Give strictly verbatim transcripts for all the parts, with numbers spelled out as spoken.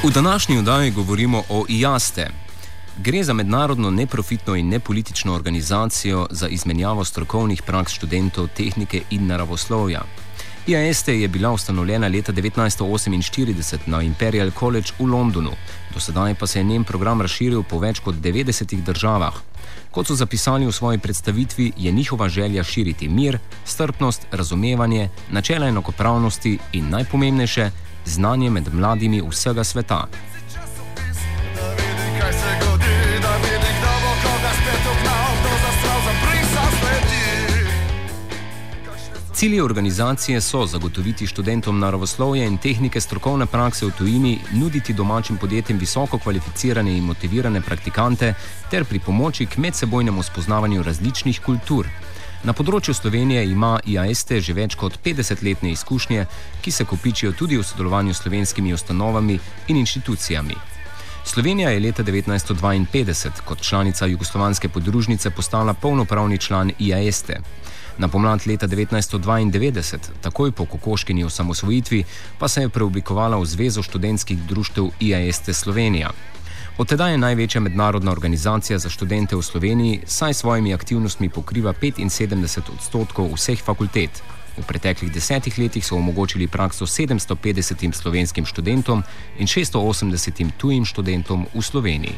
V današnji oddaji govorimo o I A S T E. Gre za mednarodno neprofitno in nepolitično organizacijo za izmenjavo strokovnih praks študentov tehnike in naravoslovja. I A S T E je bila ustanovljena leta devetnajststo oseminštirideset na Imperial College v Londonu, do sedaj pa se je njen program razširil po več kot devetdesetih državah. Kot so zapisali v svoji predstavitvi, je njihova želja širiti mir, strpnost, razumevanje, načela enakopravnosti in najpomembnejše, znanje med mladimi vsega sveta. Cilji organizacije so zagotoviti študentom naravoslovja in tehnike strokovne prakse v tujini, nuditi domačim podjetjem visoko kvalificirane in motivirane praktikante ter pri pomoči k medsebojnemu spoznavanju različnih kultur. Na področju Slovenije ima I A S T E že več kot petdesetletne izkušnje, ki se kopičijo tudi v sodelovanju s slovenskimi ustanovami in inštitucijami. Slovenija je leta devetnajststo dvainpetdeset kot članica jugoslovanske podružnice postala polnopravni član I A S T E. Na pomlad leta devetnajststo dvaindevetdeset, takoj po kokoškini osamosvojitvi, pa se je preoblikovala v Zvezo študentskih društev I A S T E Slovenija. Od tedaj je največja mednarodna organizacija za študente v Sloveniji, saj s svojimi aktivnostmi pokriva petinsedemdeset odstotkov vseh fakultet. V preteklih desetih letih so omogočili prakso sedemsto petdesetim slovenskim študentom in šeststo osemdesetim tujim študentom v Sloveniji.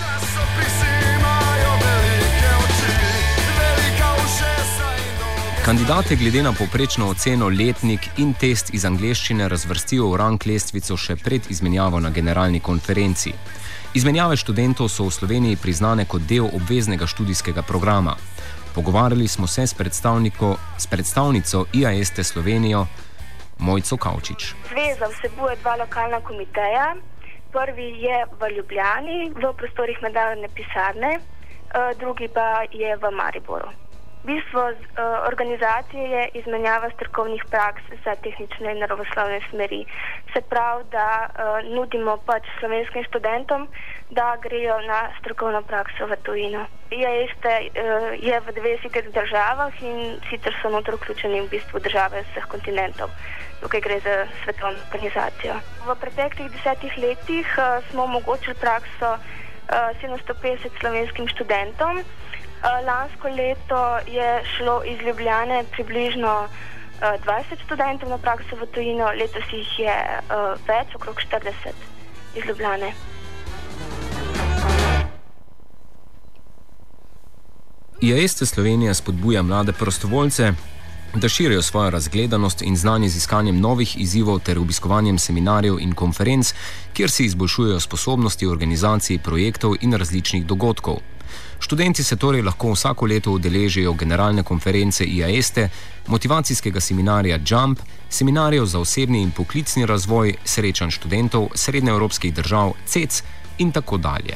Kandidate glede na povprečno oceno, letnik in test iz angleščine razvrstijo v rang lestvico še pred izmenjavo na generalni konferenci. Izmenjave študentov so v Sloveniji priznane kot del obveznega študijskega programa. Pogovarjali smo se s, s predstavnico I A S T E Slovenijo, Mojco Kavčič. Zveza vsebuje dva lokalna komiteja. Prvi je v Ljubljani, v prostorih mednarodne pisarne, drugi pa je v Mariboru. Bistvo organizacije je izmenjava strokovnih praks za tehnične in naravoslovne smeri. Se pravi, da nudimo pač slovenskim študentom, da grejo na strokovno prakso v tujino. I A S T E je v dvajsetih državah in sicer so noter vključeni v bistvu države vseh kontinentov. Tukaj gre za svetovno organizacijo. V preteklih desetih letih smo omogočili prakso sedemsto petdeset slovenskim študentom. Lansko leto je šlo iz Ljubljane približno dvajset študentov na prakso v tujino, letos jih je več, okrog štirideset iz Ljubljane. I A S T E Slovenija spodbuja mlade prostovoljce, da širijo svojo razgledanost in znanje z iskanjem novih izzivov ter obiskovanjem seminarjev in konferenc, kjer se izboljšujejo sposobnosti organizacij projektov in različnih dogodkov. Študenti se torej lahko vsako leto udeležijo generalne konference I A S T E, motivacijskega seminarja Jump, seminarjev za osebni in poklicni razvoj, srečanj študentov srednjeevropskih držav C E C in tako dalje.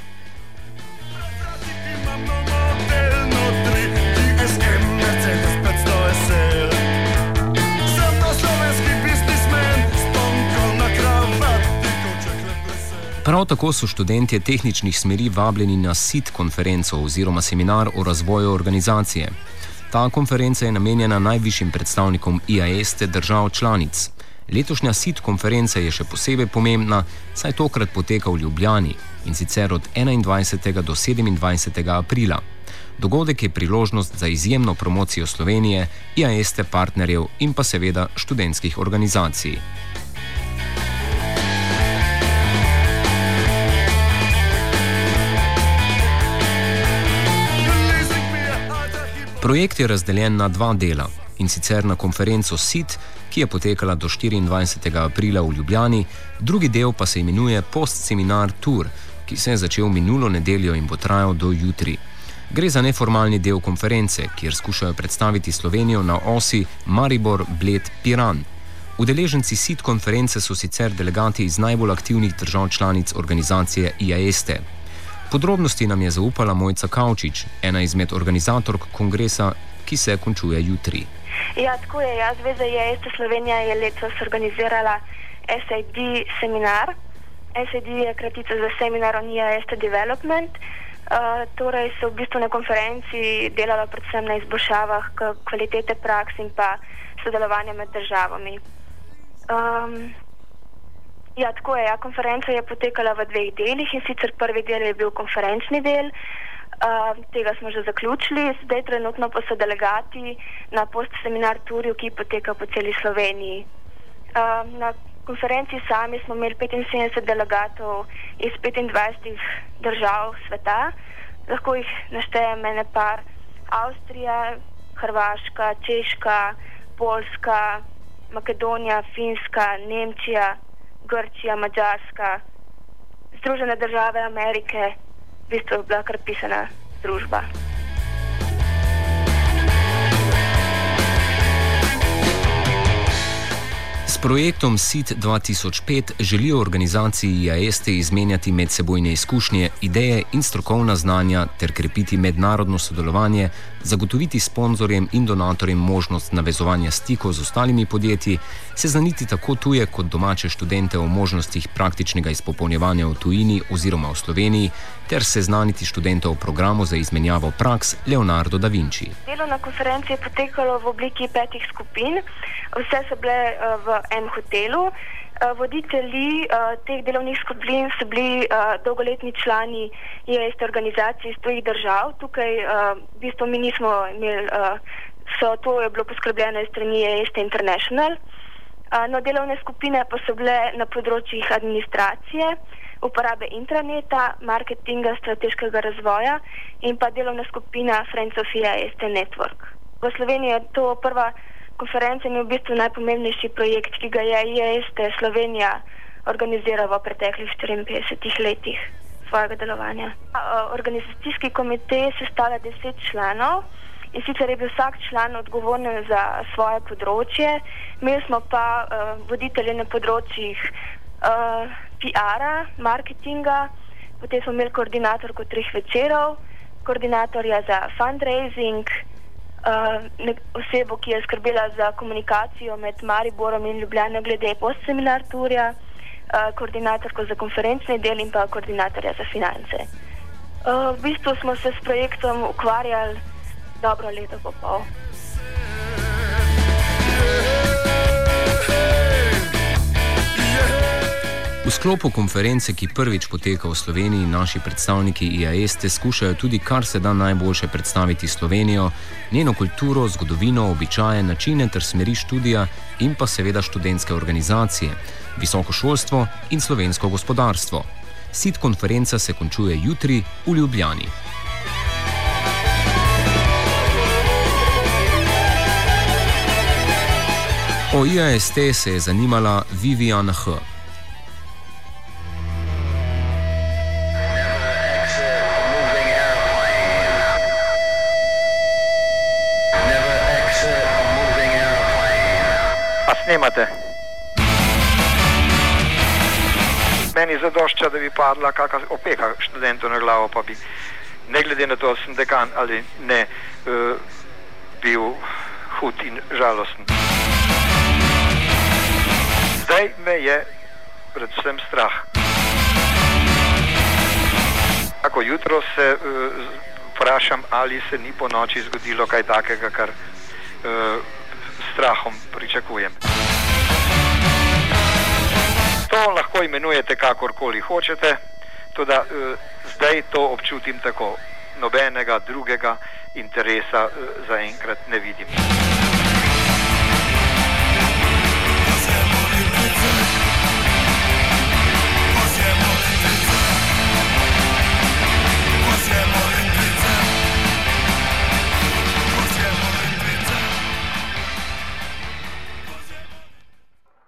Prav tako so študentje tehničnih smeri vabljeni na S I T konferenco oziroma seminar o razvoju organizacije. Ta konferenca je namenjena najvišjim predstavnikom I A S T E držav članic. Letošnja S I T konferenca je še posebej pomembna, saj tokrat poteka v Ljubljani in sicer od enaindvajsetega do sedemindvajsetega aprila. Dogodek je priložnost za izjemno promocijo Slovenije, I A S T E partnerjev in pa seveda študentskih organizacij. Projekt je razdeljen na dva dela, in sicer na konferenco S I T, ki je potekala do štiriindvajsetega aprila v Ljubljani, drugi del pa se imenuje Postseminar Tour, ki se je začel minulo nedeljo in bo trajal do jutri. Gre za neformalni del konference, kjer skušajo predstaviti Slovenijo na osi Maribor-Bled-Piran. Udeleženci S I T konference so sicer delegati iz najbolj aktivnih držav članic organizacije I A S T E. Podrobnosti nam je zaupala Mojca Kavčič, ena izmed organizatork kongresa, ki se končuje jutri. Ja, tako je. Ja, Zveza I A S T E Slovenija je letos organizirala S A D seminar. S A D je kratica za Seminar on I A S T Development. Uh, torej se v bistvu na konferenci delalo predvsem na izboljšavah kvalitete praks in pa sodelovanja med državami. Um, Ja, tako je. Ja, konferenca je potekala v dveh delih in sicer prvi del je bil konferenčni del, uh, tega smo že zaključili, zdaj trenutno pa so delegati na postseminar turju, ki poteka po celi Sloveniji. Uh, na konferenci sami smo imeli petinsedemdeset delegatov iz petindvajsetih držav sveta, lahko jih naštejem ene par: Avstrija, Hrvaška, Češka, Poljska, Makedonija, Finska, Nemčija, Grčija, Madžarska, Združene države Amerike, v bistvu je bila kar pisana družba. S projektom S I T dva tisoč pet želijo organizaciji I A E S T E izmenjati medsebojne izkušnje, ideje in strokovna znanja ter krepiti mednarodno sodelovanje, zagotoviti sponzorjem in donatorjem možnost navezovanja stikov z ostalimi podjetji, seznaniti tako tuje kot domače študente o možnostih praktičnega izpopolnjevanja v tujini oziroma v Sloveniji ter seznaniti študente o programu za izmenjavo praks Leonardo da Vinci. Delo na konferenci je potekalo v obliki petih skupin, vse so bile uh, v enem hotelu. Uh, voditelji uh, teh delovnih skupin so bili uh, dolgoletni člani I A E S T E organizacij iz tujih držav. Tukaj uh, v bistvu mi nismo imeli, uh, so, to je bilo poskrbljeno iz strani I A E S T E International. Uh, no, delovne skupine pa so bile na področjih administracije, uporabe intraneta, marketinga, strateškega razvoja in pa delovna skupina Friends of I A E S T E Network. V Sloveniji je to prva konferenca in je v bistvu najpomembnejši projekt, ki ga je I A E S T E Slovenija organizirala v preteklih štiriinpetdesetih letih svojega delovanja. Organizacijski komitej sestavlja deset članov in sicer je bil vsak član odgovoren za svoje področje. Imeli smo pa uh, voditelje na področjih uh, P R-a, marketinga, potem smo imeli koordinatorko treh večerov, koordinatorja za fundraising, uh, osebo, ki je skrbela za komunikacijo med Mariborom in Ljubljano glede postseminar turja, uh, koordinatorko za konferenčni del in pa koordinatorja za finance. Uh, v bistvu smo se s projektom ukvarjali dobro leto pa pol. V sklopu konference, ki prvič poteka v Sloveniji, naši predstavniki I A E S T E skušajo tudi kar se da najboljše predstaviti Slovenijo, njeno kulturo, zgodovino, običaje, načine ter smeri študija in pa seveda študentske organizacije, visoko šolstvo in slovensko gospodarstvo. S I T konferenca se končuje jutri v Ljubljani. O I A E S T E se je zanimala Vivian H. Snemate. Meni zadošča, da bi padla kakšna opeka študentov na glavo, pa bi, ne glede na to, da sem dekan ali ne, uh, bil hud in žalosten. Zdaj me je predvsem strah. Ako jutro se uh, vprašam, ali se ni po noči zgodilo kaj takega, kar uh, strahom pričakujem. To lahko imenujete kakorkoli hočete, tudi uh, zdaj to občutim tako. Nobenega drugega interesa uh, zaenkrat ne vidim.